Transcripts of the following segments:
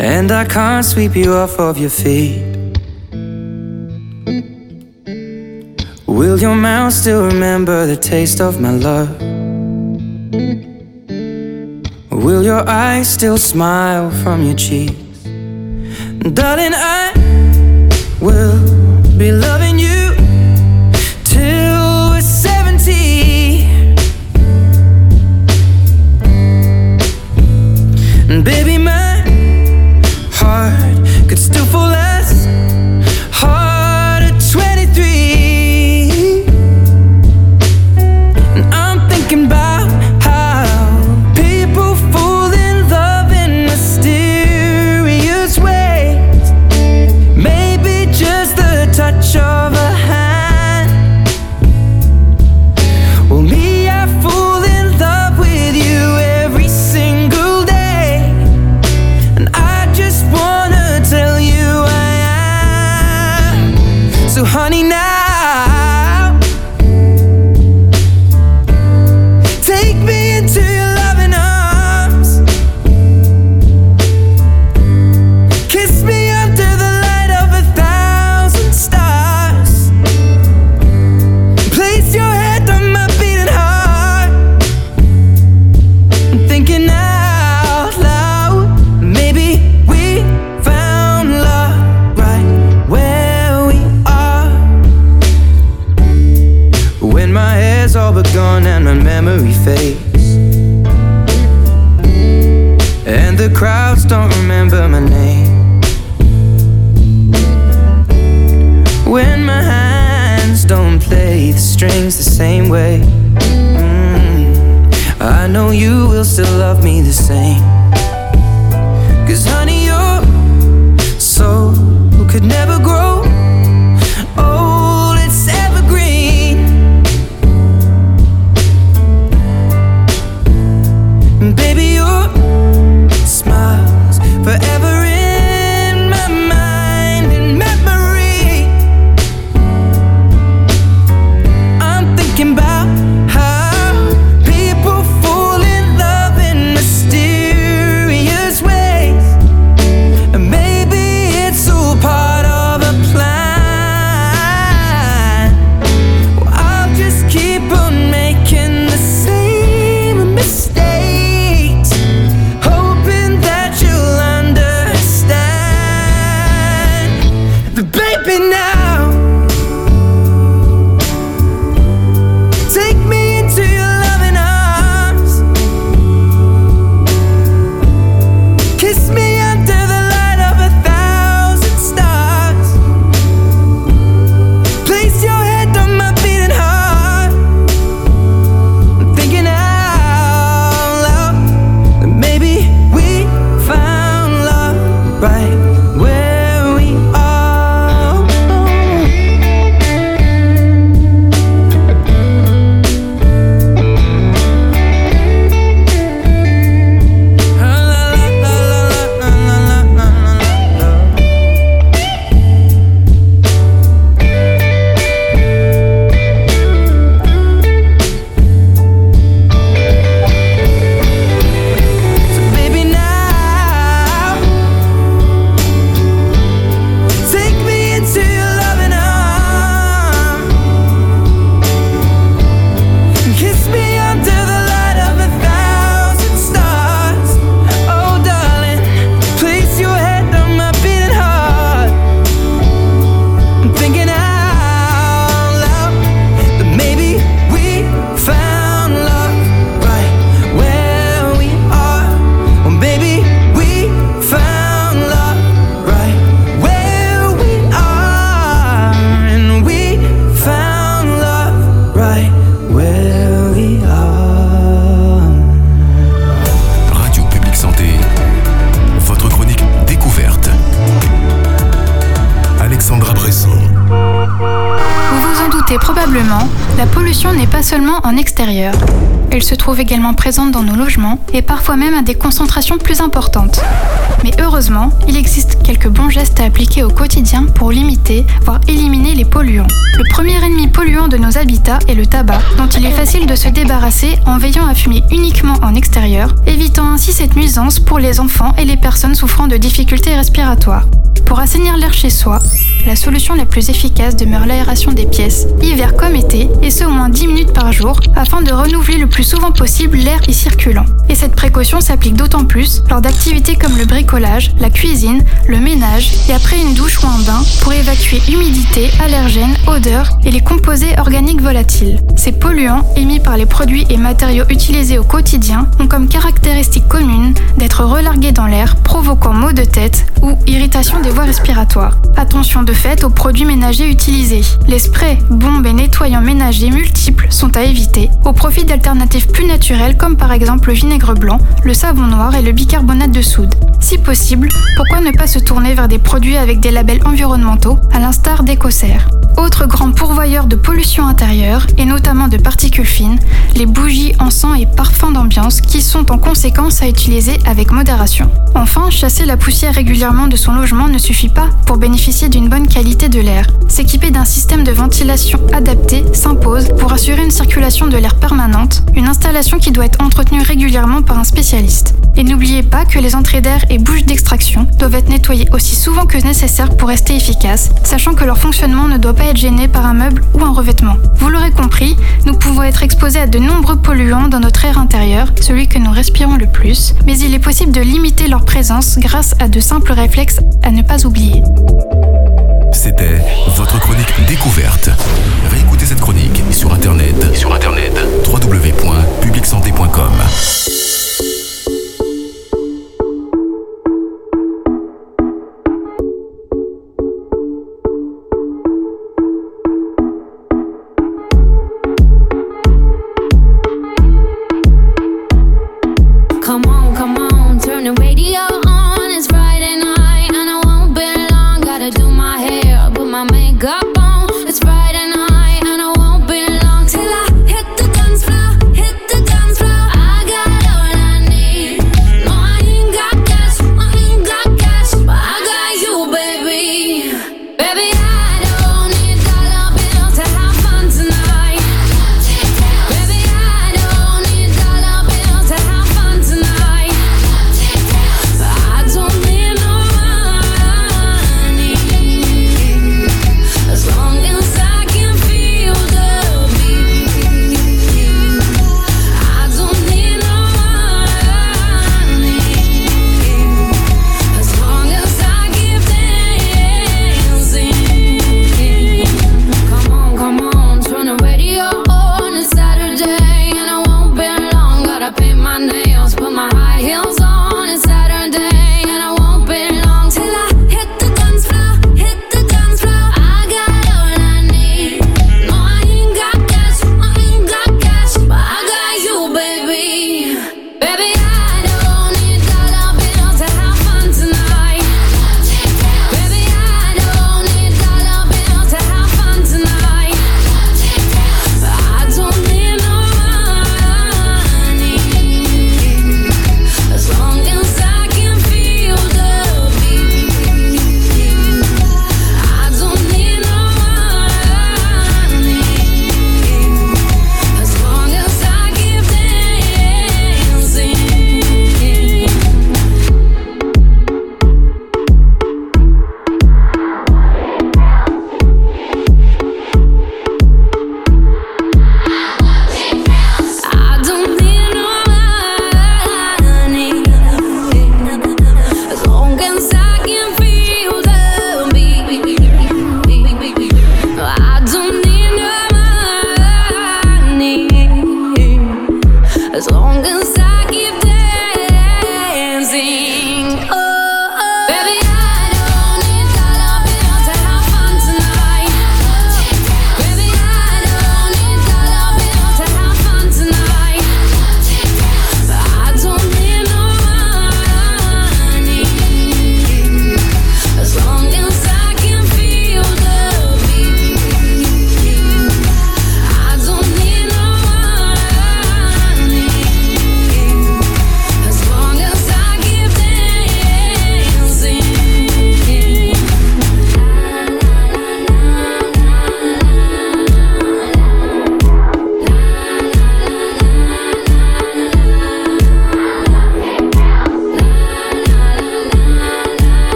and I can't sweep you off of your feet. Will your mouth still remember the taste of my love? Will your eyes still smile from your cheeks? Darling, I will be loving you till we're 70. And baby, my heart could still fall as hard at 23. And I'm thinking about how people fall in love in mysterious ways. Maybe just the touch of a hand. Well, me, I fall in love with you every single day, and I just wanna tell you I am. So honey, now take me into your loving arms. Kiss me under the light of 1,000 stars. Place your head on my beating heart. I'm thinking out loud, maybe we found love right where we are. When my hair's all but gone and my memory fades, and the crowds don't remember my name. When my hands don't play the strings the same way, I know you will still love me the same. 'Cause honey, your soul could never grow old, it's evergreen. And baby, your smile's forever in my mind and memory. I'm thinking about how people fall in love in mysterious doutez probablement, la pollution n'est pas seulement en extérieur. Elle se trouve également présente dans nos logements et parfois même à des concentrations plus importantes. Mais heureusement, il existe quelques bons gestes à appliquer au quotidien pour limiter, voire éliminer les polluants. Le premier ennemi polluant de nos habitats est le tabac, dont il est facile de se débarrasser en veillant à fumer uniquement en extérieur, évitant ainsi cette nuisance pour les enfants et les personnes souffrant de difficultés respiratoires. Pour assainir l'air chez soi, la solution la plus efficace demeure l'aération des pièces, hiver comme été, et ce au moins 10 minutes par jour, afin de renouveler le plus souvent possible l'air y circulant. Et cette précaution s'applique d'autant plus lors d'activités comme le bricolage, la cuisine, le ménage et après une douche ou un bain pour évacuer humidité, allergènes, odeurs et les composés organiques volatiles. Ces polluants, émis par les produits et matériaux utilisés au quotidien, ont comme caractéristique commune d'être relargués dans l'air, provoquant maux de tête ou irritation des voies respiratoires. Attention de fait aux produits ménagers utilisés. Les sprays, bombes et nettoyants ménagers multiples sont à éviter, au profit d'alternatives plus naturelles comme par exemple le vinaigre blanc, le savon noir et le bicarbonate de soude. Si possible, pourquoi ne pas se tourner vers des produits avec des labels environnementaux, à l'instar d'Ecocer. Autre grand pourvoyeur de pollution intérieure, et notamment de particules fines, les bougies, encens et parfums d'ambiance qui sont en conséquence à utiliser avec modération. Enfin, chasser la poussière régulièrement de son logement ne suffit pas pour bénéficier d'une bonne qualité de l'air. S'équiper d'un système de ventilation adapté s'impose pour assurer une circulation de l'air permanente, une installation qui doit être entretenue régulièrement par un spécialiste. Et n'oubliez pas que les entrées d'air et bouches d'extraction doivent être nettoyées aussi souvent que nécessaire pour rester efficaces, sachant que leur fonctionnement ne doit pas être gêné par un meuble ou un revêtement. Vous l'aurez compris, nous pouvons être exposés à de nombreux polluants dans notre air intérieur, celui que nous respirons le plus, mais il est possible de limiter leur présence grâce à de simples réflexes à ne pas oublier. C'était votre chronique découverte. Réécoutez cette chronique sur internet www.publicsanté.com. Come on, turn the radio on. It's Friday night and I won't be long. Gotta do my hair, put my makeup on. It's Friday night and I won't be long till I hit the dance floor, hit the dance floor. I got all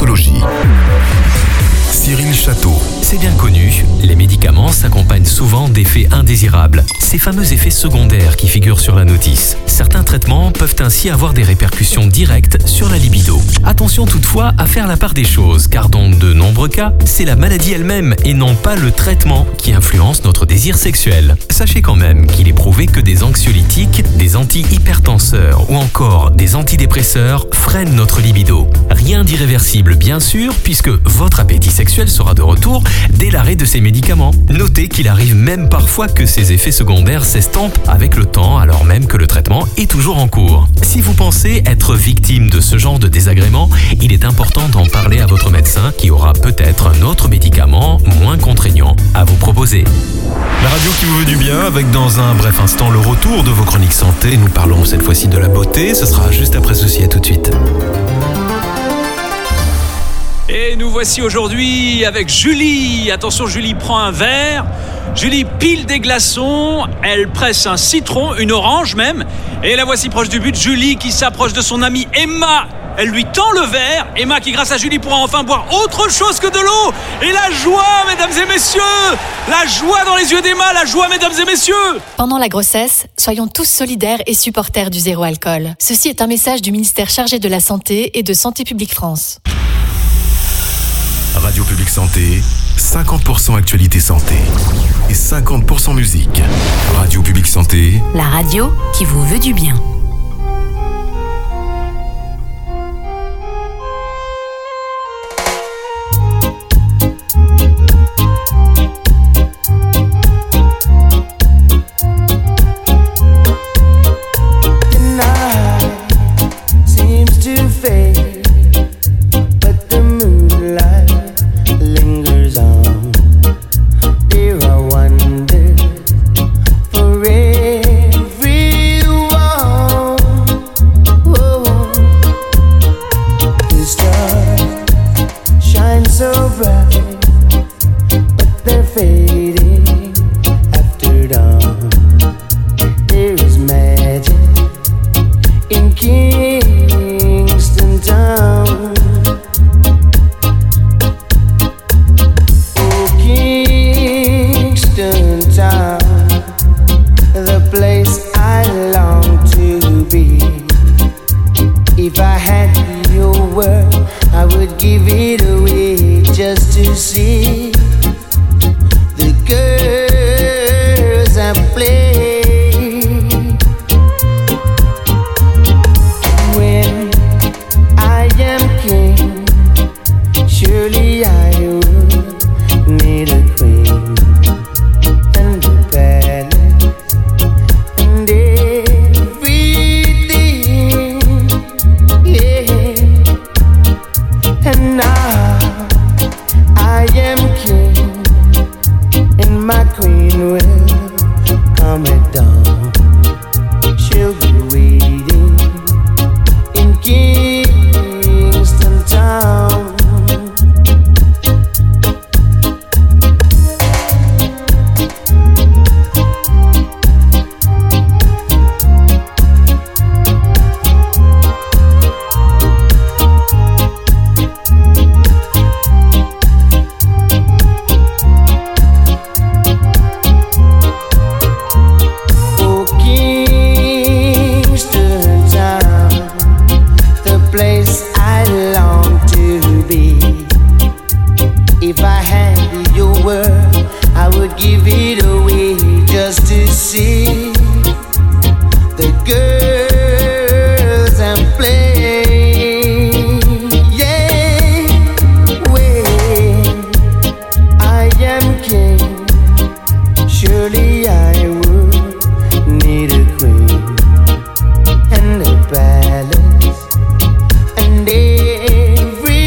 Sexologie. Cyril Château. C'est bien connu, les médicaments s'accompagnent souvent d'effets indésirables, ces fameux effets secondaires qui figurent sur la notice. Certains traitements peuvent ainsi avoir des répercussions directes sur la libido. Attention toutefois à faire la part des choses, car dans de nombreux cas, c'est la maladie elle-même et non pas le traitement qui influence notre désir sexuel. Sachez quand même qu'il est prouvé que des anxiolytiques, des antihypertenseurs ou encore des antidépresseurs freinent notre libido. Rien d'irréversible bien sûr, puisque votre appétit sexuel sera de retour dès l'arrêt de ces médicaments. Notez qu'il arrive même parfois que ces effets secondaires s'estompent avec le temps, alors même que le traitement est toujours en cours. Si vous pensez être victime de ce genre de désagrément, il est important d'en parler à votre médecin qui aura peut-être un autre médicament moins contraignant à vous proposer. La radio qui vous veut du bien, avec dans un bref instant le retour de vos chroniques santé. Nous parlons cette fois-ci de la beauté, ce sera juste après ceci, à tout de suite. Et nous voici aujourd'hui avec Julie. Attention, Julie prend un verre, Julie pile des glaçons, elle presse un citron, une orange même, et la voici proche du but, Julie qui s'approche de son amie Emma. Elle lui tend le verre, Emma qui grâce à Julie pourra enfin boire autre chose que de l'eau. Et la joie, mesdames et messieurs, la joie dans les yeux d'Emma, la joie, mesdames et messieurs. Pendant la grossesse, soyons tous solidaires et supporters du zéro alcool. Ceci est un message du ministère chargé de la Santé et de Santé publique France. Radio Publique Santé, 50% actualité santé et 50% musique. Radio Publique Santé, la radio qui vous veut du bien.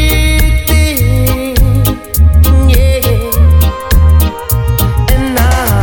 And now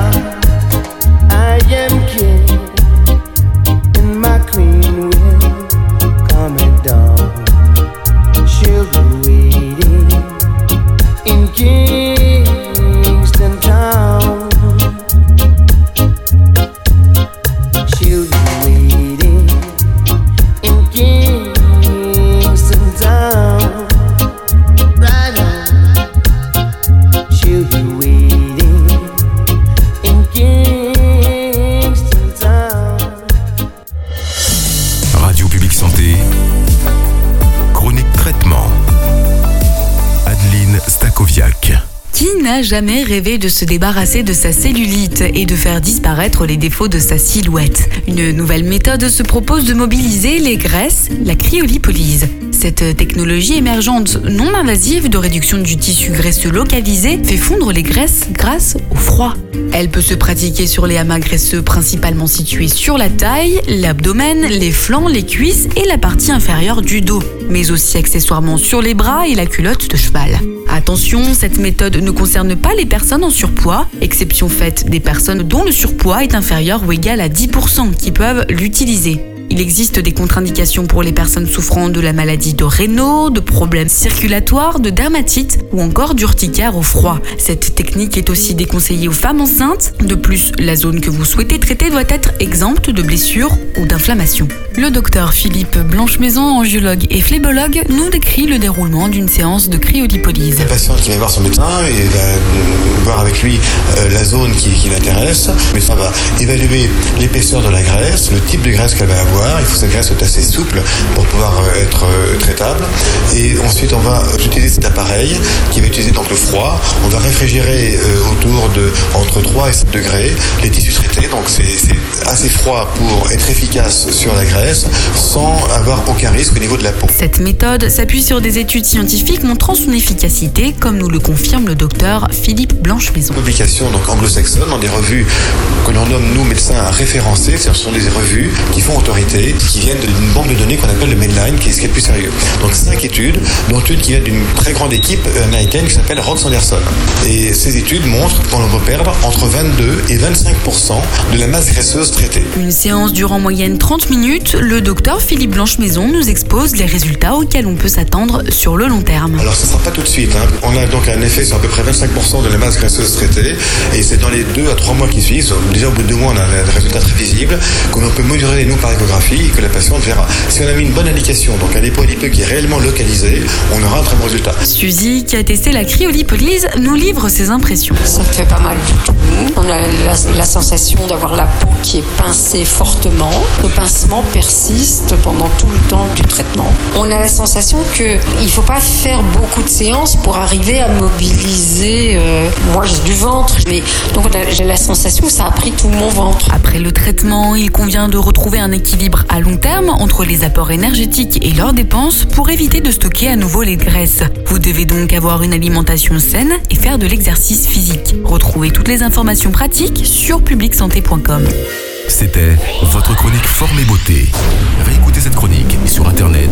Qui n'a jamais rêvé de se débarrasser de sa cellulite et de faire disparaître les défauts de sa silhouette? Une nouvelle méthode se propose de mobiliser les graisses, la cryolipolyse. Cette technologie émergente non invasive de réduction du tissu graisseux localisé fait fondre les graisses grâce au froid. Elle peut se pratiquer sur les amas graisseux principalement situés sur la taille, l'abdomen, les flancs, les cuisses et la partie inférieure du dos, mais aussi accessoirement sur les bras et la culotte de cheval. Attention, cette méthode ne concerne pas les personnes en surpoids, exception faite des personnes dont le surpoids est inférieur ou égal à 10% qui peuvent l'utiliser. Il existe des contre-indications pour les personnes souffrant de la maladie de Raynaud, de problèmes circulatoires, de dermatite ou encore d'urticaire au froid. Cette technique est aussi déconseillée aux femmes enceintes. De plus, la zone que vous souhaitez traiter doit être exempte de blessures ou d'inflammation. Le docteur Philippe Blanchemaison, angiologue et phlébologue, nous décrit le déroulement d'une séance de cryolipolyse. Le patient qui va voir son médecin et va voir avec lui la zone qui l'intéresse. Le médecin va évaluer l'épaisseur de la graisse, le type de graisse qu'elle va avoir. Il faut que cette graisse soit assez souple pour pouvoir être traitable. Et ensuite, on va utiliser cet appareil qui va utiliser donc le froid. On va réfrigérer autour de entre 3 et 7 degrés les tissus traités. Donc c'est assez froid pour être efficace sur la graisse sans avoir aucun risque au niveau de la peau. Cette méthode s'appuie sur des études scientifiques montrant son efficacité, comme nous le confirme le docteur Philippe Blanchemaison. Publication donc anglo-saxonne dans des revues que l'on nomme nous médecins référencés. Ce sont des revues qui font autorité, qui viennent d'une banque de données qu'on appelle le Medline, qui est ce qui est le plus sérieux. Donc 5 études, dont une qui vient d'une très grande équipe américaine qui s'appelle Rock Sanderson. Et ces études montrent qu'on peut perdre entre 22 et 25% de la masse graisseuse traitée. Une séance dure en moyenne 30 minutes. Le docteur Philippe Blanchemaison nous expose les résultats auxquels on peut s'attendre sur le long terme. Alors ça ne sera pas tout de suite. On a donc un effet sur à peu près 25% de la masse graisseuse traitée. Et c'est dans les 2 à 3 mois qui suivent. Déjà au bout de 2 mois, on a un résultat très visible que l'on peut mesurer nous par échographie et que la patiente verra. Si on a mis une bonne indication, donc un dépôt adipeux qui est réellement localisé, on aura un très bon résultat. Suzy, qui a testé la cryolipolyse, nous livre ses impressions. Ça ne fait pas mal du tout. On a la sensation d'avoir la peau qui est pincée fortement. Le pincement persiste pendant tout le temps du traitement. On a la sensation qu'il ne faut pas faire beaucoup de séances pour arriver à mobiliser. Moi, j'ai du ventre, mais donc j'ai la sensation que ça a pris tout mon ventre. Après le traitement, il convient de retrouver un équilibre à long terme entre les apports énergétiques et leurs dépenses pour éviter de stocker à nouveau les graisses. Vous devez donc avoir une alimentation saine et faire de l'exercice physique. Retrouvez toutes les informations pratiques sur publicsanté.com. C'était votre chronique Forme et Beauté. Réécoutez cette chronique sur internet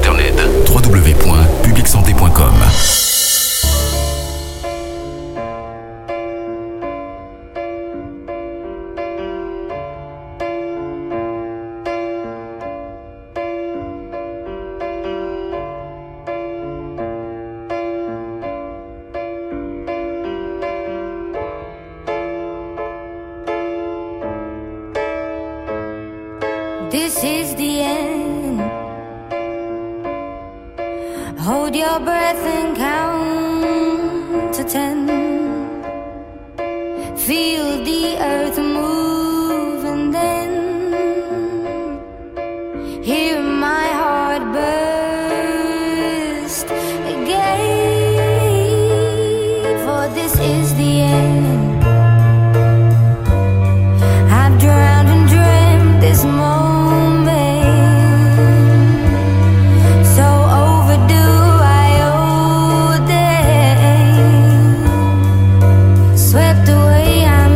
www.publicsanté.com. This is the end. Hold your breath and count to 10. Feel the earth move and then hear my heart burst again. For this is the end. I've drowned and dreamt this moment. Swept away, I'm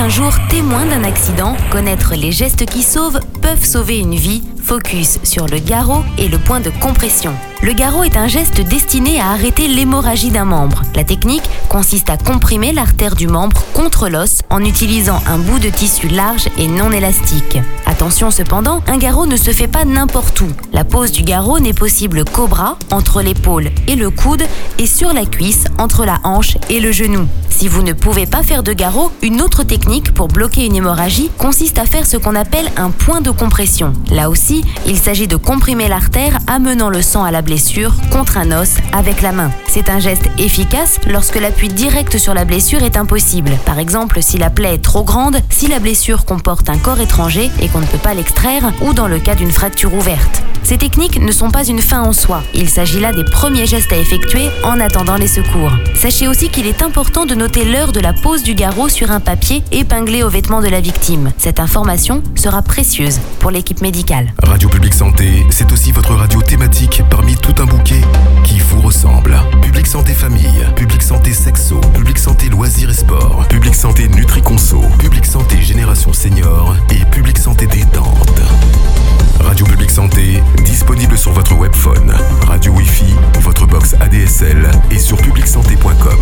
jour témoin d'un accident, connaître les gestes qui sauvent peuvent sauver une vie. Focus sur le garrot et le point de compression. Le garrot est un geste destiné à arrêter l'hémorragie d'un membre. La technique consiste à comprimer l'artère du membre contre l'os en utilisant un bout de tissu large et non élastique. Attention cependant, un garrot ne se fait pas n'importe où. La pose du garrot n'est possible qu'au bras, entre l'épaule et le coude, et sur la cuisse, entre la hanche et le genou. Si vous ne pouvez pas faire de garrot, une autre technique pour bloquer une hémorragie consiste à faire ce qu'on appelle un point de compression. Là aussi, il s'agit de comprimer l'artère amenant le sang à la blessure contre un os avec la main. C'est un geste efficace lorsque l'appui direct sur la blessure est impossible. Par exemple, si la plaie est trop grande, si la blessure comporte un corps étranger et qu'on ne peut pas l'extraire, ou dans le cas d'une fracture ouverte. Ces techniques ne sont pas une fin en soi. Il s'agit là des premiers gestes à effectuer en attendant les secours. Sachez aussi qu'il est important de noter l'heure de la pose du garrot sur un papier épinglé aux vêtements de la victime. Cette information sera précieuse pour l'équipe médicale. Radio Public Santé, c'est aussi votre radio thématique parmi tout un bouquet qui vous ressemble. Public Santé Famille, Public Santé Sexo, Public Santé Loisirs et Sport, Public Santé Nutri-Conso, Public Santé Génération Senior et Public Santé Détente. Radio Public Santé, disponible sur votre webphone, radio Wi-Fi, votre box ADSL et sur publicsanté.com.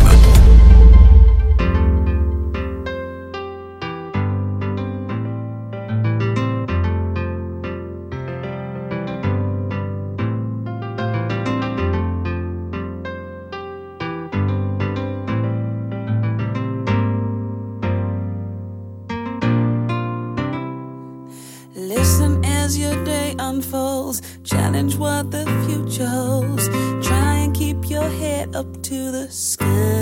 Listen as your day unfolds, challenge what the future holds. Try and keep your head up to the sky.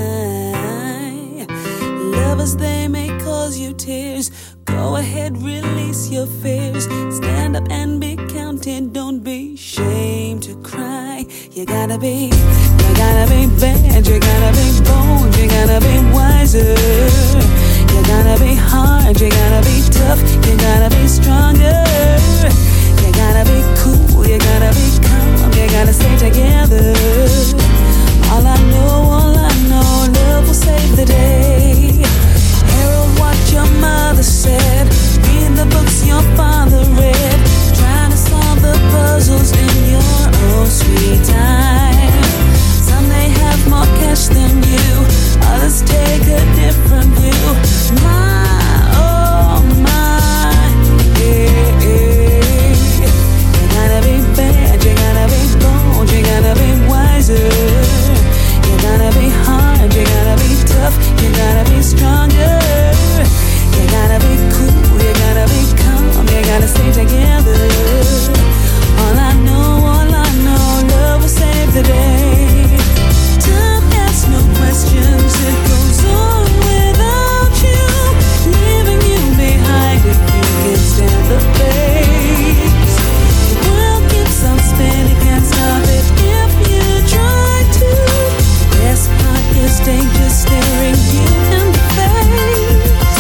Lovers, they may cause you tears. Go ahead, release your fears. Stand up and be counted, don't be ashamed to cry. You gotta be bad, you gotta be bold, you gotta be wiser. You gotta be hard, you gotta be tough, you gotta be stronger. You gotta be cool, you gotta be calm, you gotta stay together. All I know, love will save the day. Herald what your mother said, read the books your father read, trying to solve the puzzles in your own sweet time. Some may have more cash than you, others take a different view. My, oh my, yeah, yeah. You gotta be bad, you gotta be bold, you gotta be wiser. You gotta be hard, you gotta be tough, you gotta be stronger. You gotta be cool, you gotta be calm, you gotta stay together. All I know, love will save the day. Time asks no questions, it goes on without you, leaving you behind if you can stand the pace. The world keeps on spinning, can't stop it if you try to. The best part is danger staring you in the face.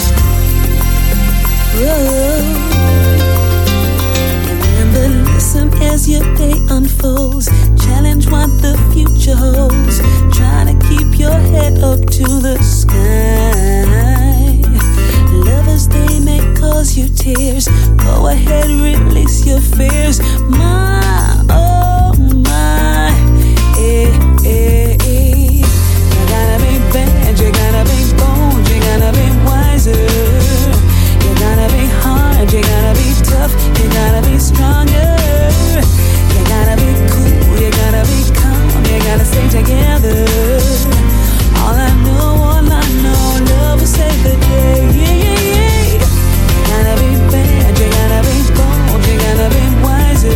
Whoa. Remember, listen as your day unfolds, challenge what the future holds. Try to keep your head up to the sky. Lovers, they may cause you tears. Go ahead, release your fears. My, oh my, eh, eh, eh. You gotta be bad, you gotta be bold, you gotta be wiser. You gotta be hard, you gotta be tough, you gotta be stronger. You gotta be cool, you gotta be calm, you gotta stay together. All I know, love will save the day. Yeah, yeah, yeah. You gotta be bad, you gotta be bold, you gotta be wiser.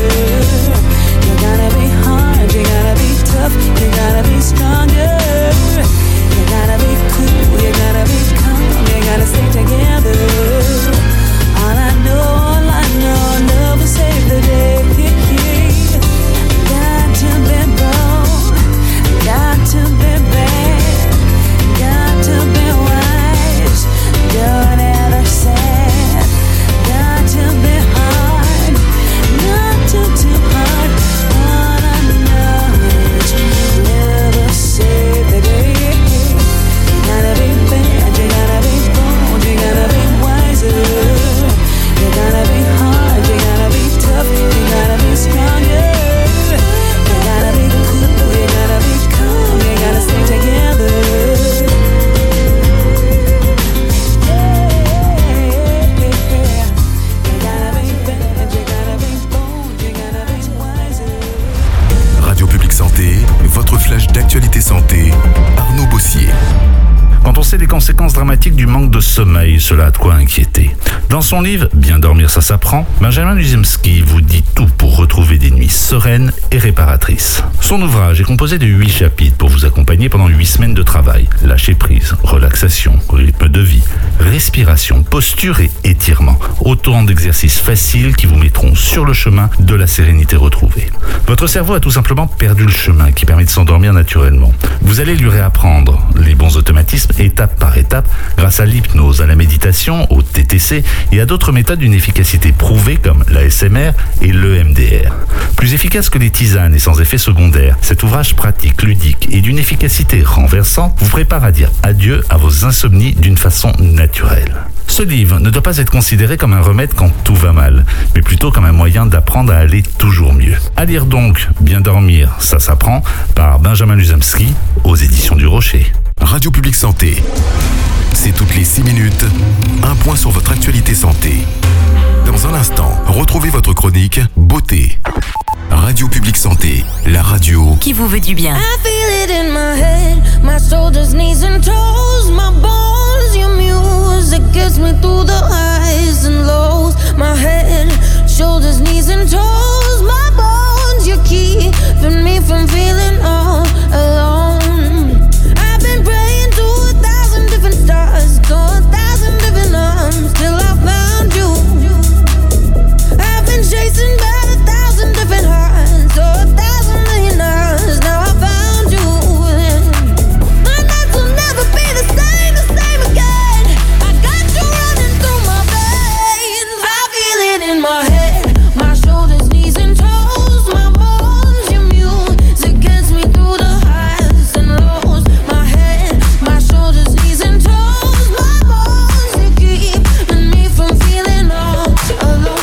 Quand on sait les conséquences dramatiques du manque de sommeil, cela a de quoi inquiéter. Dans son livre « Bien dormir, ça s'apprend », Benjamin Luzemski vous dit tout pour retrouver des nuits sereines et réparatrices. Son ouvrage est composé de 8 chapitres pour vous accompagner pendant 8 semaines de travail. Lâcher prise, relaxation, rythme de vie, respiration, posture et étirement. Autant d'exercices faciles qui vous mettront sur le chemin de la sérénité retrouvée. Votre cerveau a tout simplement perdu le chemin qui permet de s'endormir naturellement. Vous allez lui réapprendre les bons automatismes étape par étape grâce à l'hypnose, à la méditation, au TTC et à d'autres méthodes d'une efficacité prouvée comme l'ASMR et l'EMDR. Plus efficace que les tisanes et sans effet secondaire, cet ouvrage pratique, ludique et d'une efficacité renversante vous prépare à dire adieu à vos insomnies d'une façon naturelle. Ce livre ne doit pas être considéré comme un remède quand tout va mal, mais plutôt comme un moyen d'apprendre à aller toujours mieux. À lire donc Bien dormir, ça s'apprend, par Benjamin Luzemski, aux éditions du Rocher. Radio Publique Santé. C'est toutes les 6 minutes, un point sur votre actualité santé. Dans un instant, retrouvez votre chronique Beauté. Radio Publique Santé, la radio qui vous veut du bien. I feel it in my head, my shoulders, knees and toes, my bones, your music gets me through the highs and lows. My head, shoulders, knees and toes, my bones, you keeping me from feeling all alone. I've been praying to 1,000 different stars, to 1,000 different arms, till I found you. I've been chasing by 1,000 different hearts, oh 1,000 million hours. Now I found you. My nights will never be the same again. I got you running through my veins. I feel it in my head, my shoulders, knees and toes, my bones, your music gets me through the highs and lows. My head, my shoulders, knees and toes, my bones, you keeping me from feeling all alone.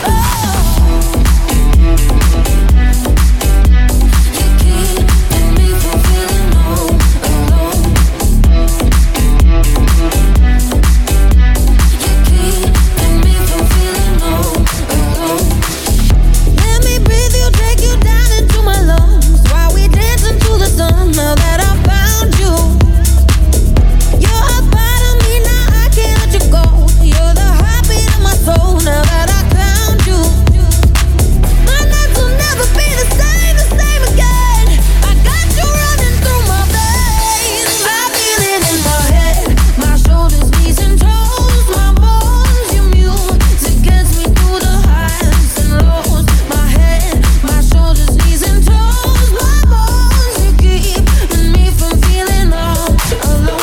Let me breathe you, take you down into my lungs while we dance into the sun. Now that I found you, you're a part of me, now I can't let you go. You're the heartbeat of my soul. Now that I found you, my nights will never be the same again. I got you running through my veins. I feel it in my head, my shoulders, knees and toes, my bones, your music gets me through the highs and lows. My head, my shoulders, knees and toes, my bones, you keeping me from feeling all alone.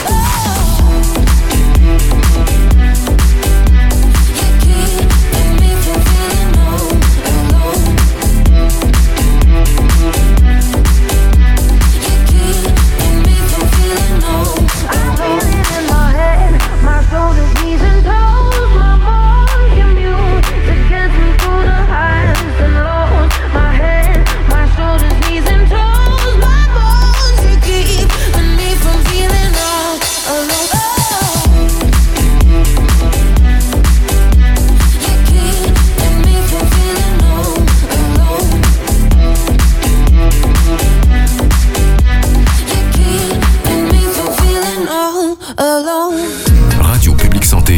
Radio Publique Santé.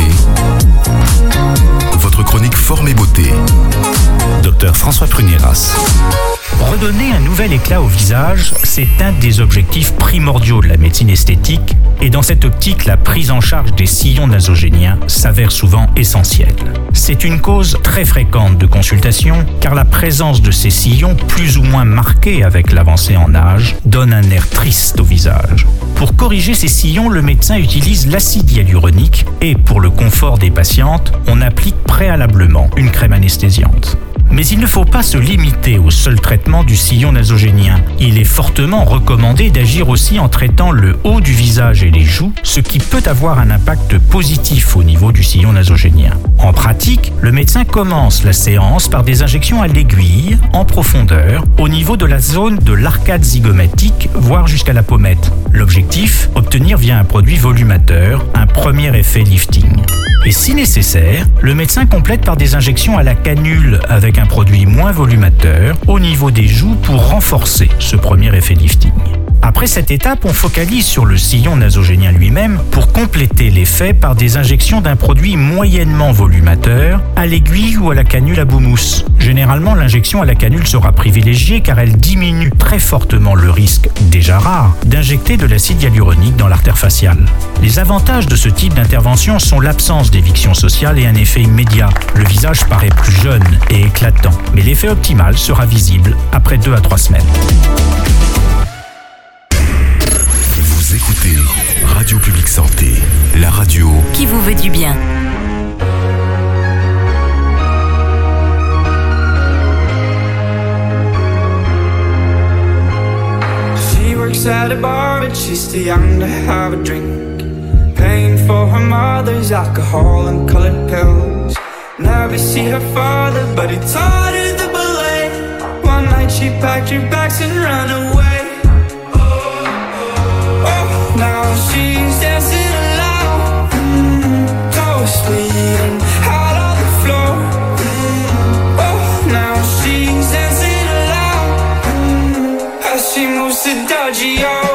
Votre chronique Forme et Beauté. Docteur François Prunieras. Redonner un nouvel éclat au visage, c'est un des objectifs primordiaux de la médecine esthétique, et dans cette optique, la prise en charge des sillons nasogéniens s'avère souvent essentielle. C'est une cause très fréquente de consultation, car la présence de ces sillons, plus ou moins marqués avec l'avancée en âge, donne un air triste au visage. Pour corriger ces sillons, le médecin utilise l'acide hyaluronique et, pour le confort des patientes, on applique préalablement une crème anesthésiante. Mais il ne faut pas se limiter au seul traitement du sillon nasogénien. Il est fortement recommandé d'agir aussi en traitant le haut du visage et les joues, ce qui peut avoir un impact positif au niveau du sillon nasogénien. En pratique, le médecin commence la séance par des injections à l'aiguille, en profondeur, au niveau de la zone de l'arcade zygomatique, voire jusqu'à la pommette. L'objectif, obtenir via un produit volumateur un premier effet lifting. Et si nécessaire, le médecin complète par des injections à la canule avec un produit moins volumateur au niveau des joues pour renforcer ce premier effet lifting. Après cette étape, on focalise sur le sillon nasogénien lui-même pour compléter l'effet par des injections d'un produit moyennement volumateur à l'aiguille ou à la canule à boumousse. Généralement, l'injection à la canule sera privilégiée car elle diminue très fortement le risque, déjà rare, d'injecter de l'acide hyaluronique dans l'artère faciale. Les avantages de ce type d'intervention sont l'absence d'éviction sociale et un effet immédiat. Le visage paraît plus jeune et éclatant, mais l'effet optimal sera visible après 2 à 3 semaines. Vous écoutez Radio Publique Santé, la radio qui vous veut du bien. She works at a bar but she's too young to have a drink. Paying for her mother's alcohol and colored pills. Never see her father but he taught her the ballet. One night she packed her bags and ran away. Now she's dancing alone, toes bleeding out on the floor. Oh, now she's dancing alone as she moves to Dodgy O.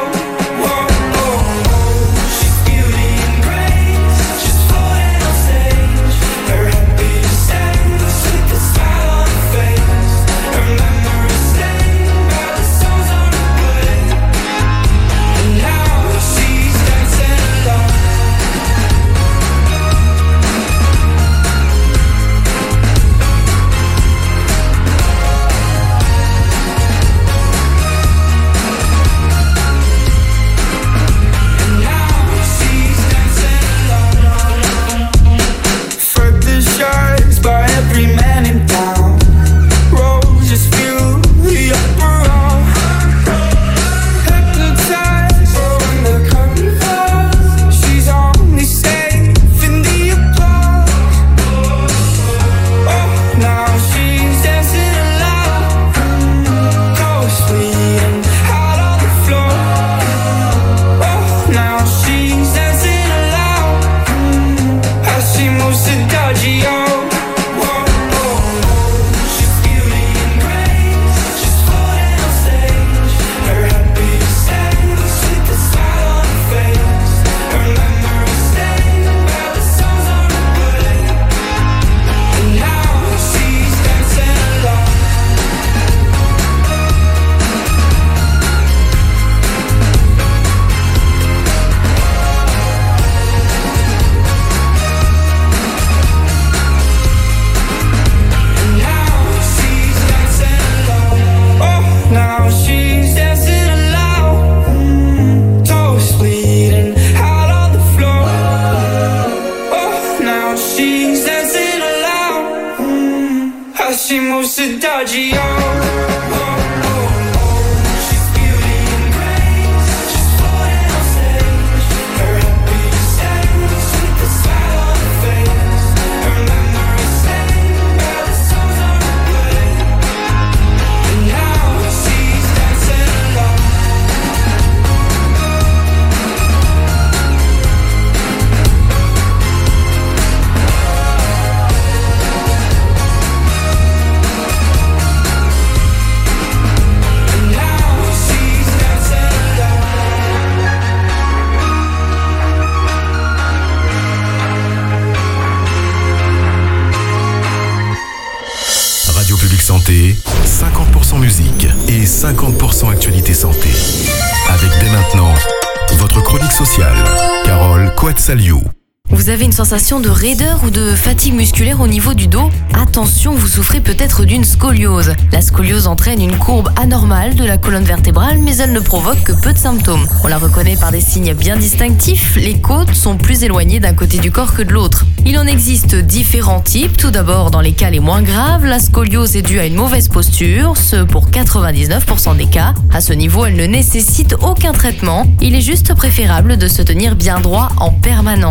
Santé, 50% musique et 50% actualité santé. Avec dès maintenant, votre chronique sociale, Carole Coatsaliou. Vous avez une sensation de raideur ou de fatigue musculaire au niveau du dos? Attention, vous souffrez peut-être d'une scoliose. La scoliose entraîne une courbe anormale de la colonne vertébrale, mais elle ne provoque que peu de symptômes. On la reconnaît par des signes bien distinctifs. Les côtes sont plus éloignées d'un côté du corps que de l'autre. Il en existe différents types. Tout d'abord, dans les cas les moins graves, la scoliose est due à une mauvaise posture, ce pour 99% des cas. À ce niveau, elle ne nécessite aucun traitement. Il est juste préférable de se tenir bien droit en permanence.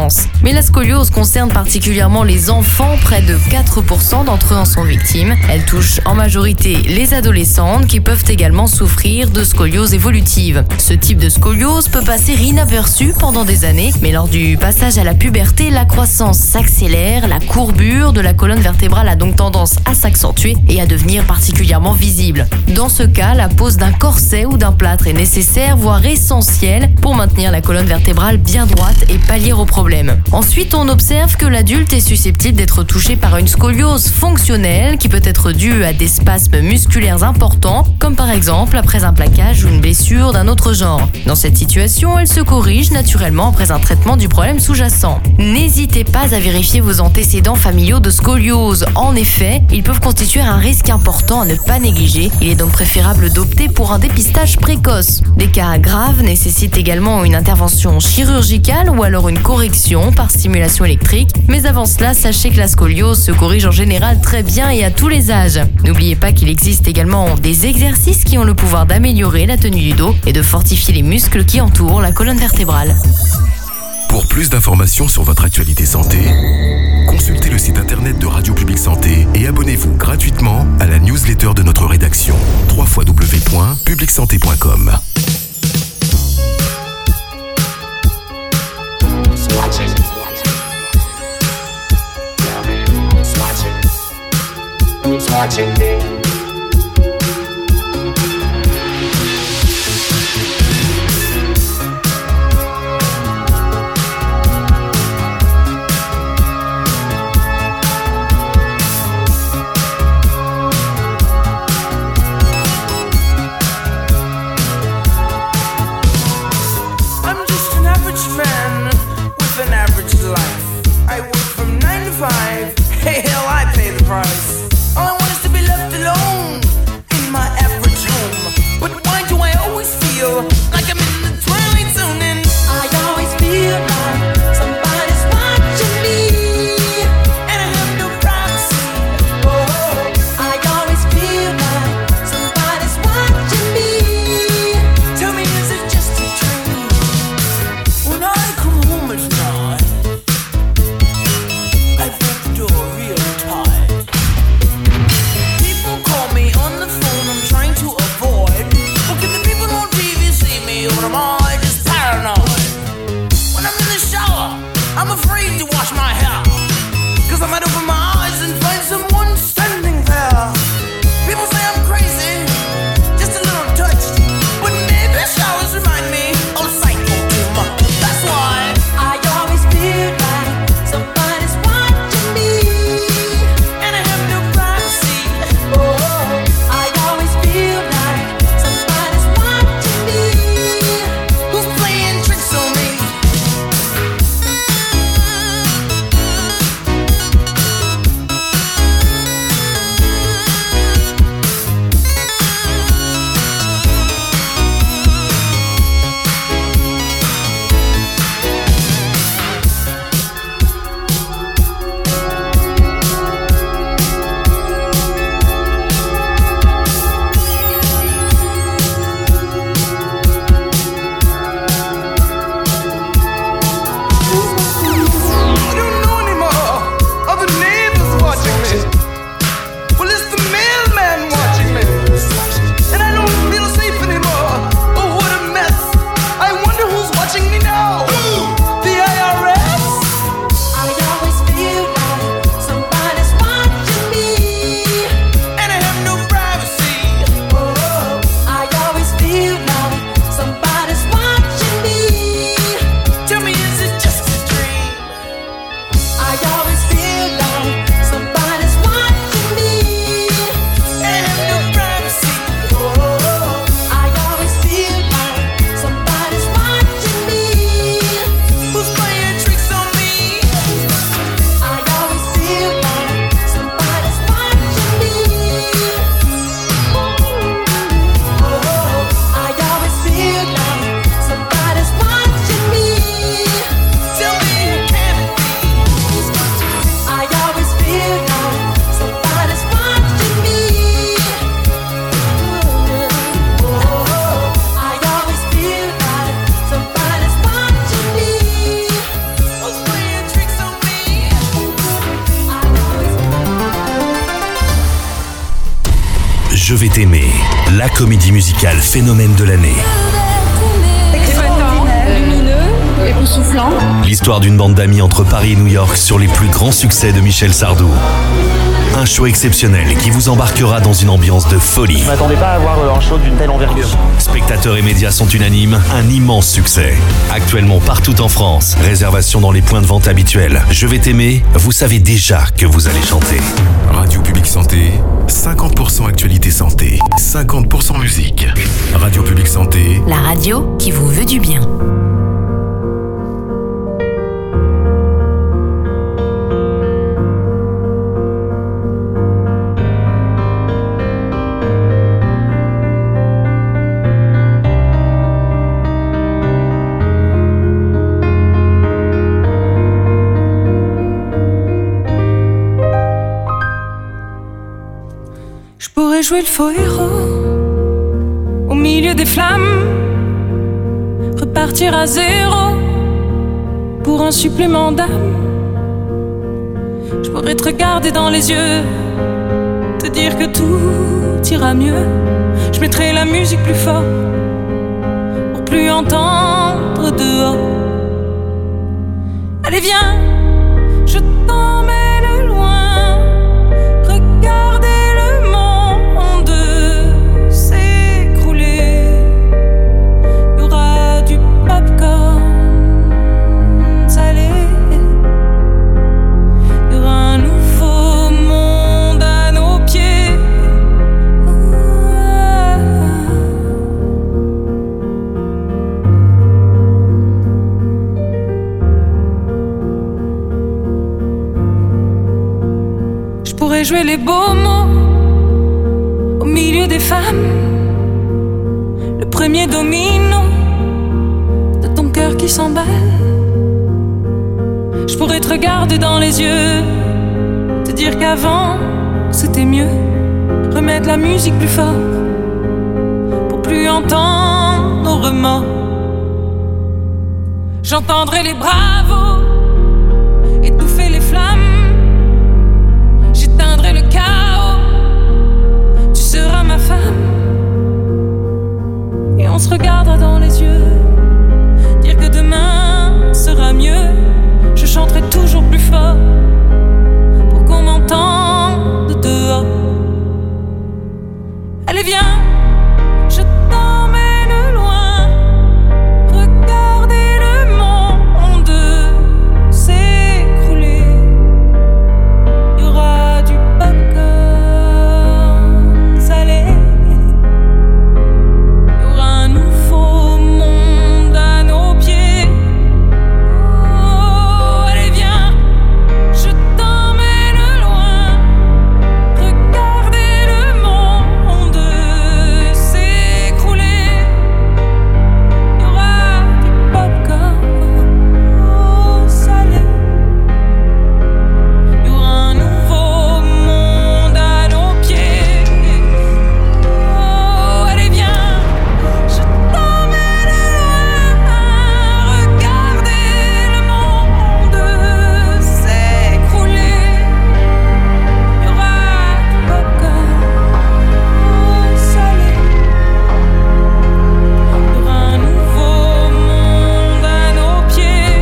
Mais la scoliose concerne particulièrement les enfants, près de 4% d'entre eux en sont victimes. Elle touche en majorité les adolescentes qui peuvent également souffrir de scoliose évolutive. Ce type de scoliose peut passer inaperçu pendant des années, mais lors du passage à la puberté, la croissance s'accélère, la courbure de la colonne vertébrale a donc tendance à s'accentuer et à devenir particulièrement visible. Dans ce cas, la pose d'un corset ou d'un plâtre est nécessaire, voire essentielle, pour maintenir la colonne vertébrale bien droite et pallier au problème. Ensuite, on observe que l'adulte est susceptible d'être touché par une scoliose fonctionnelle qui peut être due à des spasmes musculaires importants, comme par exemple après un plaquage ou une blessure d'un autre genre. Dans cette situation, elle se corrige naturellement après un traitement du problème sous-jacent. N'hésitez pas à vérifier vos antécédents familiaux de scoliose. En effet, ils peuvent constituer un risque important à ne pas négliger. Il est donc préférable d'opter pour un dépistage précoce. Des cas graves nécessitent également une intervention chirurgicale ou alors une correction par stimulation électrique. Mais avant cela, sachez que la scoliose se corrige en général très bien et à tous les âges. N'oubliez pas qu'il existe également des exercices qui ont le pouvoir d'améliorer la tenue du dos et de fortifier les muscles qui entourent la colonne vertébrale. Pour plus d'informations sur votre actualité santé, consultez le site internet de Radio Publique Santé et abonnez-vous gratuitement à la newsletter de notre rédaction www.publicsanté.com. Hey, hell, I pay the price. All I want is to be left alone. vais t'aimer, la comédie musicale phénomène de l'année. Lumineux, époustouflant. L'histoire d'une bande d'amis entre Paris et New York sur les plus grands succès de Michel Sardou. Un show exceptionnel qui vous embarquera dans une ambiance de folie. Je ne m'attendais pas à avoir un show d'une telle envergure. Spectateurs et médias sont unanimes, un immense succès. Actuellement partout en France, réservation dans les points de vente habituels. Je vais t'aimer, vous savez déjà que vous allez chanter. Radio Publique Santé, 50% actualité santé, 50% musique. Radio Publique Santé, la radio qui vous veut du bien. Jouer le faux héros au milieu des flammes, repartir à zéro pour un supplément d'âme. Je pourrais te regarder dans les yeux, te dire que tout ira mieux. Je mettrai la musique plus fort pour plus entendre dehors. Allez viens, je t'emmène loin, regardez jouer les beaux mots au milieu des femmes, le premier domino de ton cœur qui s'emballe. Je pourrais te regarder dans les yeux, te dire qu'avant c'était mieux, remettre la musique plus fort pour plus entendre nos remords. J'entendrai les bravos étouffer les flammes, j'éteindrai le chaos, tu seras ma femme. Et on se regardera dans les yeux, dire que demain sera mieux. Je chanterai toujours plus fort pour qu'on m'entende dehors. Allez viens, je t'emmène loin, regardez le monde s'écrouler. Il y aura du popcorn salé, il y aura un nouveau monde à nos pieds. Oh, allez viens, je t'emmène loin, regardez le monde s'écrouler. Il y aura du popcorn salé, il y aura un nouveau monde à nos pieds. Oh, allez viens, je t'emmène loin, regardez le monde s'écrouler. Il y aura du popcorn salé, il y aura un nouveau monde à nos pieds.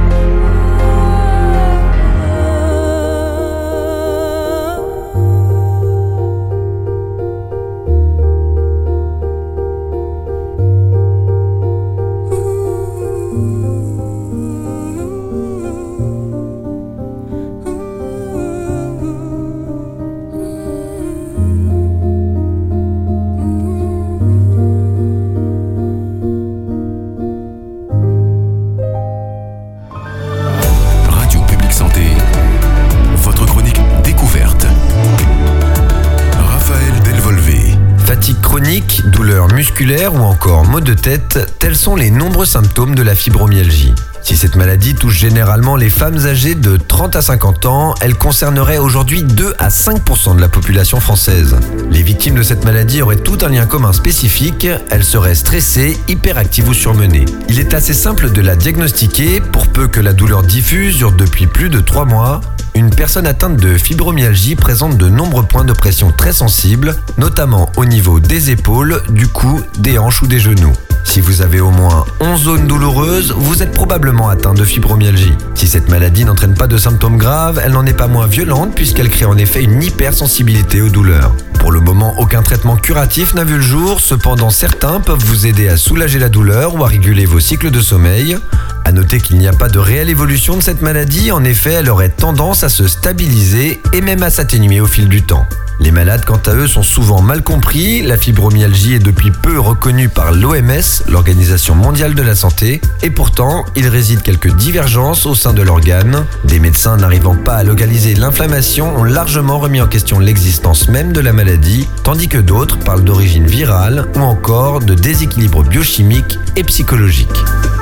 Radio Publique Santé, votre chronique découverte. Raphaël Delvolvé. Fatigue chronique, douleurs musculaires ou encore maux de tête, tels sont les nombreux symptômes de la fibromyalgie. Si cette maladie touche généralement les femmes âgées de 30 à 50 ans, elle concernerait aujourd'hui 2 à 5% de la population française. Les victimes de cette maladie auraient tout un lien commun spécifique, elles seraient stressées, hyperactives ou surmenées. Il est assez simple de la diagnostiquer, pour peu que la douleur diffuse dure depuis plus de 3 mois. Une personne atteinte de fibromyalgie présente de nombreux points de pression très sensibles, notamment au niveau des épaules, du cou, des hanches ou des genoux. Si vous avez au moins 11 zones douloureuses, vous êtes probablement atteint de fibromyalgie. Si cette maladie n'entraîne pas de symptômes graves, elle n'en est pas moins violente puisqu'elle crée en effet une hypersensibilité aux douleurs. Pour le moment, aucun traitement curatif n'a vu le jour, cependant certains peuvent vous aider à soulager la douleur ou à réguler vos cycles de sommeil. À noter qu'il n'y a pas de réelle évolution de cette maladie, en effet, elle aurait tendance à se stabiliser et même à s'atténuer au fil du temps. Les malades, quant à eux, sont souvent mal compris. La fibromyalgie est depuis peu reconnue par l'OMS, l'Organisation mondiale de la santé, et pourtant, il réside quelques divergences au sein de l'organe. Des médecins n'arrivant pas à localiser l'inflammation ont largement remis en question l'existence même de la maladie, tandis que d'autres parlent d'origine virale ou encore de déséquilibre biochimique et psychologique.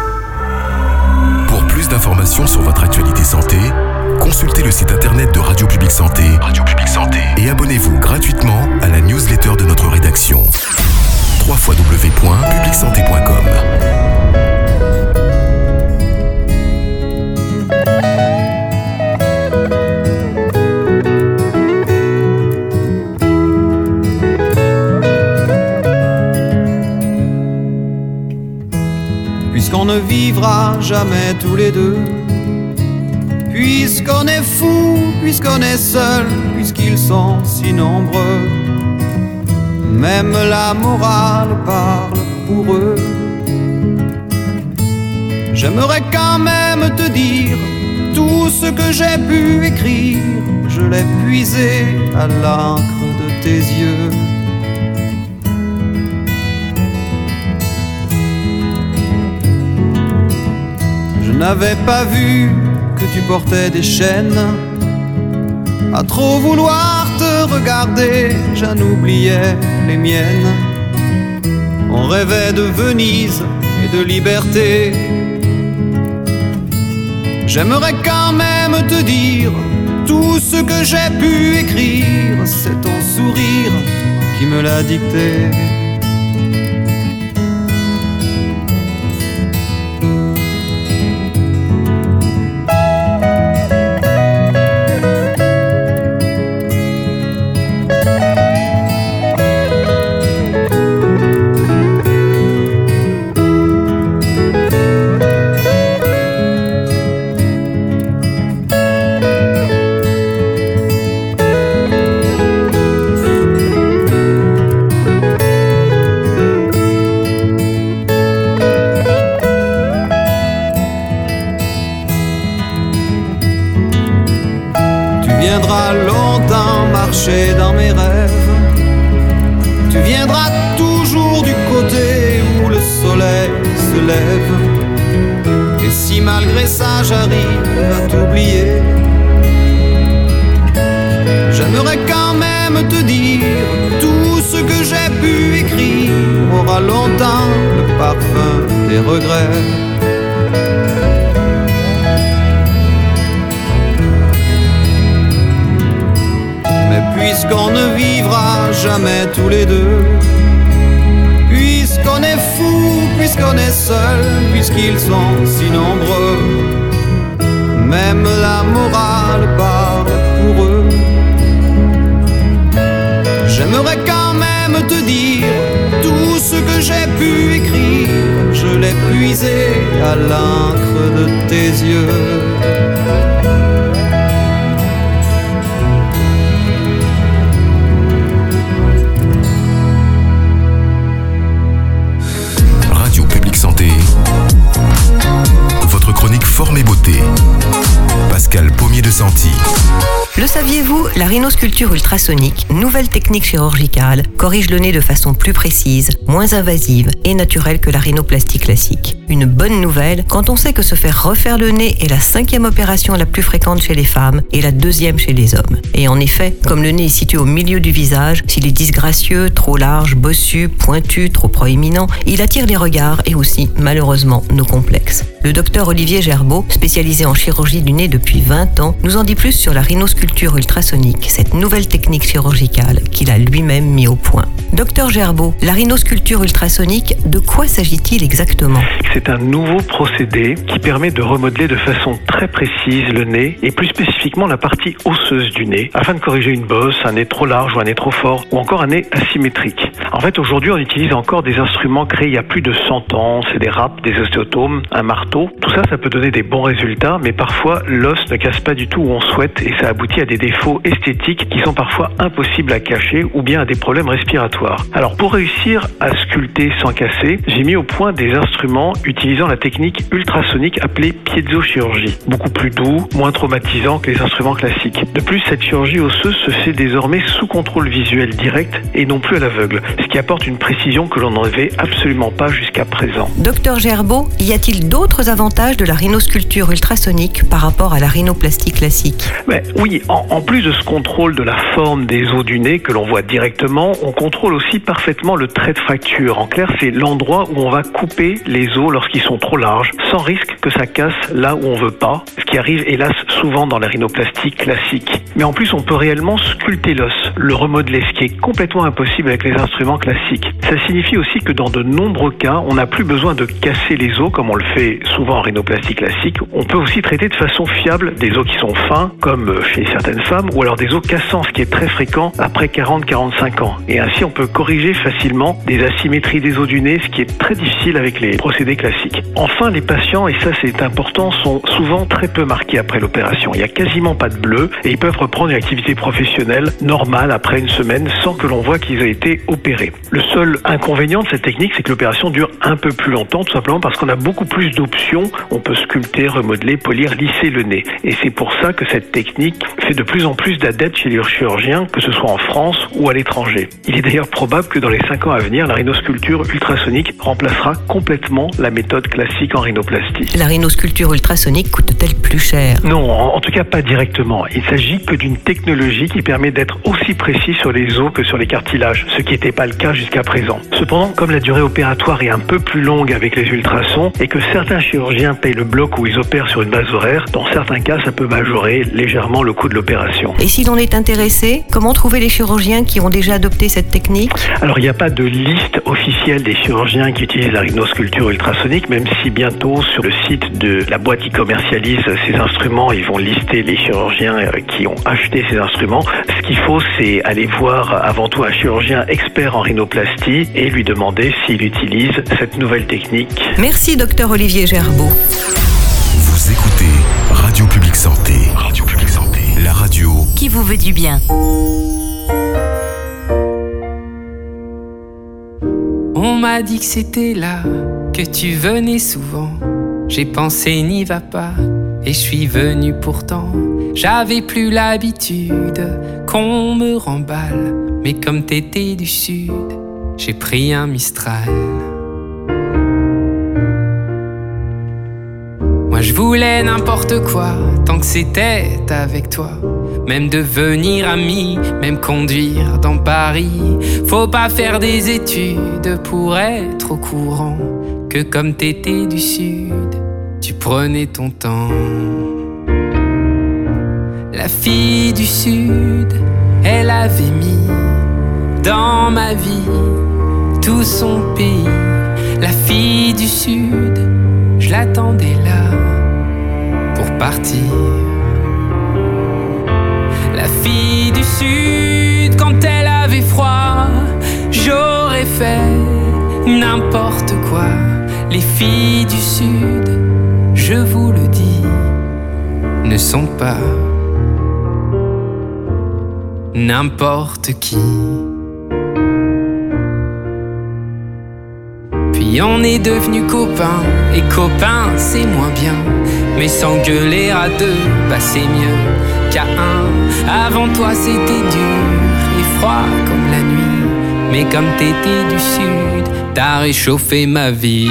Pour plus d'informations sur votre actualité santé, consultez le site internet de Radio Publique Santé, et abonnez-vous gratuitement à la newsletter de notre rédaction. www.publicsanté.com. Puisqu'on ne vivra jamais tous les deux, puisqu'on est fou, puisqu'on est seul, puisqu'ils sont si nombreux, même la morale parle pour eux. J'aimerais quand même te dire tout ce que j'ai pu écrire, je l'ai puisé à l'encre de tes yeux. Je n'avais pas vu que tu portais des chaînes. À trop vouloir te regarder, j'en oubliais les miennes. On rêvait de Venise et de liberté. J'aimerais quand même te dire tout ce que j'ai pu écrire. C'est ton sourire qui me l'a dicté. Dans mes rêves, tu viendras toujours du côté où le soleil se lève. Et si malgré ça j'arrive à t'oublier, j'aimerais quand même te dire tout ce que j'ai pu écrire aura longtemps le parfum des regrets. Puisqu'on ne vivra jamais tous les deux, puisqu'on est fou, puisqu'on est seul, puisqu'ils sont si nombreux, même la morale parle pour eux. J'aimerais quand même te dire tout ce que j'ai pu écrire, je l'ai puisé à l'encre de tes yeux. Santé, votre chronique Forme et Beauté. Pascal Pommier de Santi. Le saviez-vous, la rhinosculpture ultrasonique, nouvelle technique chirurgicale, corrige le nez de façon plus précise, moins invasive et naturelle que la rhinoplastie classique. Une bonne nouvelle quand on sait que se faire refaire le nez est la 5e opération la plus fréquente chez les femmes et la 2e chez les hommes. Et en effet, comme le nez est situé au milieu du visage, s'il est disgracieux, trop large, bossu, pointu, trop proéminent, il attire les regards et aussi, malheureusement, nos complexes. Le docteur Olivier Gerbeau, spécialisé en chirurgie du nez depuis 20 ans, nous en dit plus sur la rhinosculpture ultrasonique, cette nouvelle technique chirurgicale qu'il a lui-même mis au point. Docteur Gerbeau, la rhinosculpture ultrasonique, de quoi s'agit-il exactement ? c'est un nouveau procédé qui permet de remodeler de façon très précise le nez et plus spécifiquement la partie osseuse du nez afin de corriger une bosse, un nez trop large ou un nez trop fort ou encore un nez asymétrique. En fait, aujourd'hui, on utilise encore des instruments créés il y a plus de 100 ans. C'est des râpes, des ostéotomes, un marteau. Tout ça, ça peut donner des bons résultats, mais parfois, l'os ne casse pas du tout où on souhaite et ça aboutit à des défauts esthétiques qui sont parfois impossibles à cacher ou bien à des problèmes respiratoires. Alors, pour réussir à sculpter sans casser, j'ai mis au point des instruments utilisant la technique ultrasonique appelée piézochirurgie. Beaucoup plus doux, moins traumatisant que les instruments classiques. De plus, cette chirurgie osseuse se fait désormais sous contrôle visuel direct et non plus à l'aveugle, ce qui apporte une précision que l'on n'avait absolument pas jusqu'à présent. Docteur Gerbeau, y a-t-il d'autres avantages de la rhinosculpture ultrasonique par rapport à la rhinoplastie classique? Oui, en plus de ce contrôle de la forme des os du nez que l'on voit directement, on contrôle aussi parfaitement le trait de fracture. En clair, c'est l'endroit où on va couper les os lorsqu'ils sont trop larges, sans risque que ça casse là où on veut pas, ce qui arrive hélas souvent dans la rhinoplastie classique. Mais en plus, on peut réellement sculpter l'os, le remodeler, ce qui est complètement impossible avec les instruments classiques. Ça signifie aussi que dans de nombreux cas, on n'a plus besoin de casser les os comme on le fait souvent en rhinoplastie classique. On peut aussi traiter de façon fiable des os qui sont fins, comme chez certaines femmes, ou alors des os cassants, ce qui est très fréquent après 40-45 ans. Et ainsi, on peut corriger facilement des asymétries des os du nez, ce qui est très difficile avec les procédés classiques. Enfin, les patients, et ça c'est important, sont souvent très peu marqués après l'opération. Il n'y a quasiment pas de bleu et ils peuvent reprendre une activité professionnelle normale après une semaine sans que l'on voit qu'ils aient été opérés. Le seul inconvénient de cette technique, c'est que l'opération dure un peu plus longtemps, tout simplement parce qu'on a beaucoup plus d'options. On peut sculpter, remodeler, polir, lisser le nez. Et c'est pour ça que cette technique fait de plus en plus d'adeptes chez les chirurgiens, que ce soit en France ou à l'étranger. Il est d'ailleurs probable que dans les 5 ans à venir, la rhinosculpture ultrasonique remplacera complètement la méthode classique en rhinoplastie. La rhinosculpture ultrasonique coûte-t-elle plus cher? Non, en tout cas pas directement. Il s'agit que d'une technologie qui permet d'être aussi précis sur les os que sur les cartilages, ce qui n'était pas le cas jusqu'à présent. Cependant, comme la durée opératoire est un peu plus longue avec les ultrasons et que certains chirurgiens payent le bloc où ils opèrent sur une base horaire, dans certains cas, ça peut majorer légèrement le coût de l'opération. Et si l'on est intéressé, comment trouver les chirurgiens qui ont déjà adopté cette technique? Alors, il n'y a pas de liste officielle des chirurgiens qui utilisent la rhinosculpture ultrasonique, même si bientôt, sur le site de la boîte qui commercialise ces instruments, ils vont lister les chirurgiens qui ont acheté ces instruments. Ce qu'il faut, c'est aller voir avant tout un chirurgien expert en rhinoplastie et lui demander s'il utilise cette nouvelle technique. Merci, docteur Olivier Gerbeau. Vous écoutez Radio Publique Santé. Radio Publique Santé. La radio qui vous veut du bien. On m'a dit que c'était là, que tu venais souvent. J'ai pensé n'y va pas, et je suis venu pourtant. J'avais plus l'habitude qu'on me remballe, mais comme t'étais du sud, j'ai pris un Mistral. Moi je voulais n'importe quoi, tant que c'était avec toi. Même devenir ami, même conduire dans Paris. Faut pas faire des études pour être au courant que comme t'étais du sud, tu prenais ton temps. La fille du sud, elle avait mis dans ma vie tout son pays. La fille du sud, je l'attendais là pour partir. La fille du sud, quand elle avait froid, j'aurais fait n'importe quoi. Les filles du sud, je vous le dis, ne sont pas n'importe qui. Puis on est devenus copains, et copains c'est moins bien. Mais s'engueuler à deux, bah c'est mieux qu'à un. Avant toi c'était dur et froid comme la nuit, mais comme t'étais du sud, t'as réchauffé ma vie.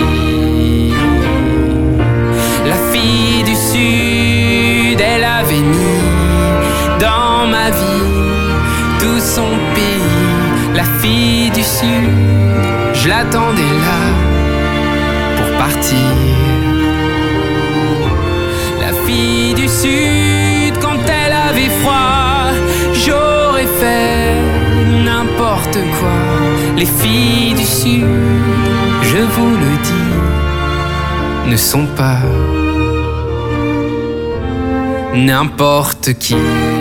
La fille du sud, elle avait mis dans ma vie tout son pays. La fille du sud, je l'attendais là pour partir. La fille du sud, quand elle avait froid, j'aurais fait n'importe quoi. Les filles du sud, je vous le dis, ne sont pas n'importe qui.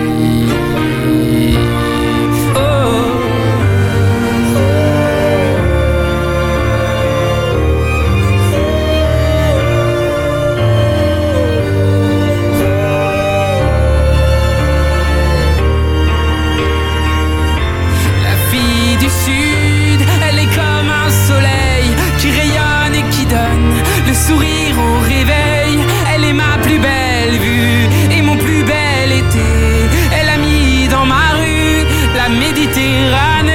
Sourire au réveil, elle est ma plus belle vue et mon plus bel été. Elle a mis dans ma rue la Méditerranée.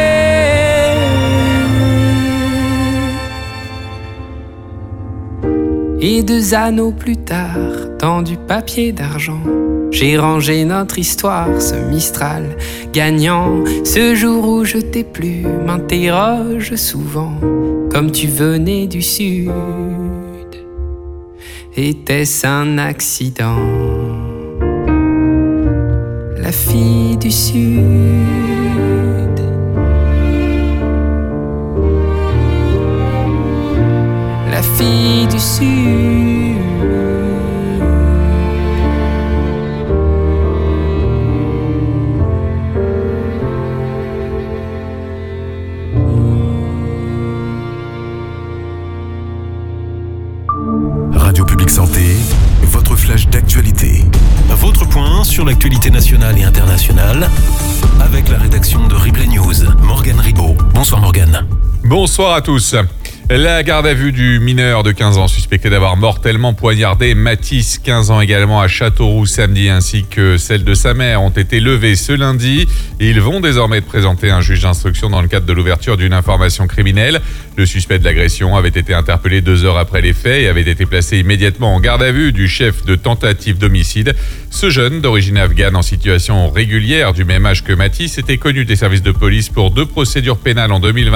Et 2 anneaux plus tard, dans du papier d'argent, j'ai rangé notre histoire, ce Mistral gagnant. Ce jour où je t'ai plu m'interroge souvent, comme tu venais du sud. Était-ce un accident? La fille du Sud. La fille du Sud. Radio Publique Santé, votre flash d'actualité. Votre point sur l'actualité nationale et internationale avec la rédaction de Replay News. Morgane Ribaud. Bonsoir Morgane. Bonsoir à tous. La garde à vue du mineur de 15 ans suspecté d'avoir mortellement poignardé Mathis, 15 ans également, à Châteauroux samedi, ainsi que celle de sa mère, ont été levées ce lundi. Ils vont désormais être présentés à un juge d'instruction dans le cadre de l'ouverture d'une information criminelle. Le suspect de l'agression avait été interpellé 2 heures après les faits et avait été placé immédiatement en garde à vue du chef de tentative d'homicide. Ce jeune, d'origine afghane en situation régulière, du même âge que Mathis, était connu des services de police pour 2 procédures pénales en 2020.